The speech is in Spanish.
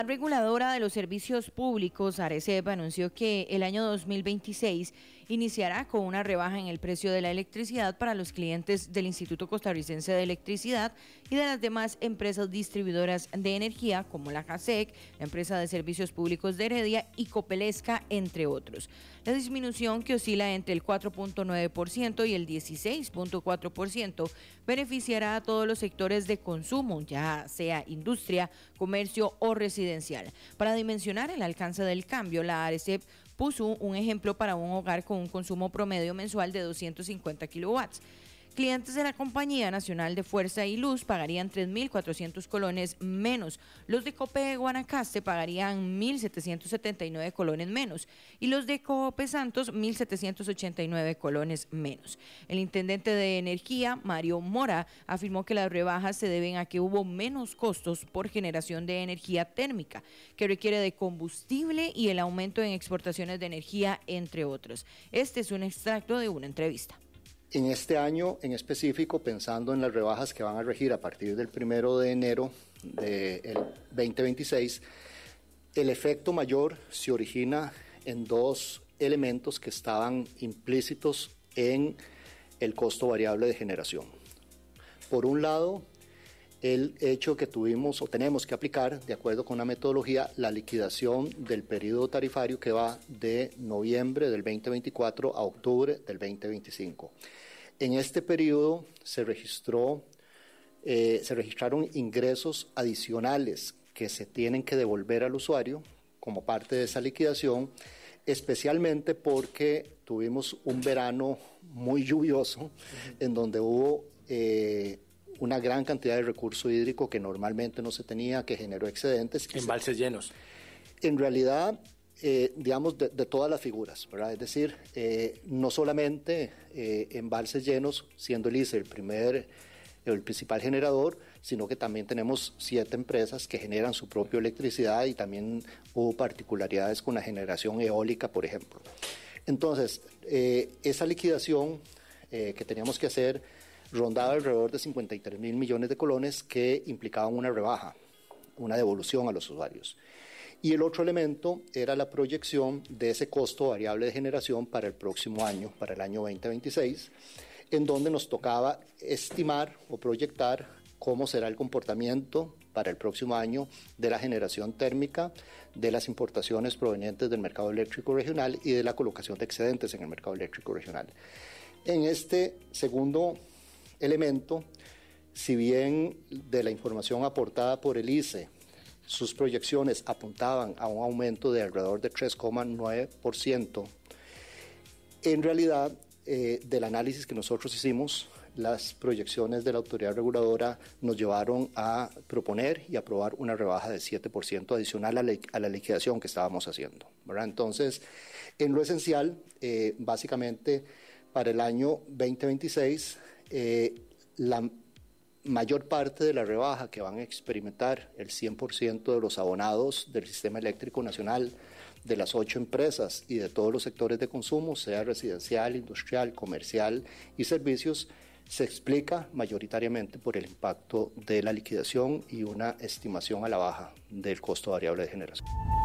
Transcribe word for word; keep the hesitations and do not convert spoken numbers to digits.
La reguladora de los servicios públicos, ARECEP, anunció que el año dos mil veintiséis iniciará con una rebaja en el precio de la electricidad para los clientes del Instituto Costarricense de Electricidad y de las demás empresas distribuidoras de energía, como la JASEC, la empresa de servicios públicos de Heredia y Copelesca, entre otros. La disminución, que oscila entre el cuatro punto nueve por ciento y el dieciséis punto cuatro por ciento, beneficiará a todos los sectores de consumo, ya sea industria, comercio o residencial. Para dimensionar el alcance del cambio, la ARECEP puso un ejemplo para un hogar con un consumo promedio mensual de doscientos cincuenta kilowatts. Clientes de la Compañía Nacional de Fuerza y Luz pagarían tres mil cuatrocientos colones menos, los de COPE Guanacaste pagarían mil setecientos setenta y nueve colones menos y los de COPE Santos mil setecientos ochenta y nueve colones menos. El intendente de Energía, Mario Mora, afirmó que las rebajas se deben a que hubo menos costos por generación de energía térmica, que requiere de combustible, y el aumento en exportaciones de energía, entre otros. Este es un extracto de una entrevista. En este año en específico, pensando en las rebajas que van a regir a partir del primero de enero del veinte veintiséis, el efecto mayor se origina en dos elementos que estaban implícitos en el costo variable de generación. Por un lado, el hecho que tuvimos o tenemos que aplicar, de acuerdo con la metodología, la liquidación del periodo tarifario que va de noviembre del veinte veinticuatro a octubre del veinte veinticinco. En este periodo se registró, eh, se registraron ingresos adicionales que se tienen que devolver al usuario como parte de esa liquidación, especialmente porque tuvimos un verano muy lluvioso, uh-huh. en donde hubo eh, una gran cantidad de recurso hídrico que normalmente no se tenía, que generó excedentes. Embalses llenos. En realidad, eh, digamos, de, de todas las figuras, ¿verdad? Es decir, eh, no solamente eh, embalses llenos, siendo el I C E el primer, el principal generador, sino que también tenemos siete empresas que generan su propia electricidad, y también hubo particularidades con la generación eólica, por ejemplo. Entonces, eh, esa liquidación eh, que teníamos que hacer rondaba alrededor de cincuenta y tres mil millones de colones, que implicaban una rebaja, una devolución a los usuarios. Y el otro elemento era la proyección de ese costo variable de generación para el próximo año, para el año veinte veintiséis, en donde nos tocaba estimar o proyectar cómo será el comportamiento para el próximo año de la generación térmica, de las importaciones provenientes del mercado eléctrico regional y de la colocación de excedentes en el mercado eléctrico regional. En este segundo elemento, si bien de la información aportada por el I C E, sus proyecciones apuntaban a un aumento de alrededor de tres coma nueve por ciento, en realidad, eh, del análisis que nosotros hicimos, las proyecciones de la autoridad reguladora nos llevaron a proponer y aprobar una rebaja de siete por ciento adicional a la, a la liquidación que estábamos haciendo, ¿verdad? Entonces, en lo esencial, eh, básicamente, para el año veinte veintiséis, Eh, la mayor parte de la rebaja que van a experimentar el cien por ciento de los abonados del sistema eléctrico nacional, de las ocho empresas y de todos los sectores de consumo, sea residencial, industrial, comercial y servicios, se explica mayoritariamente por el impacto de la liquidación y una estimación a la baja del costo variable de generación.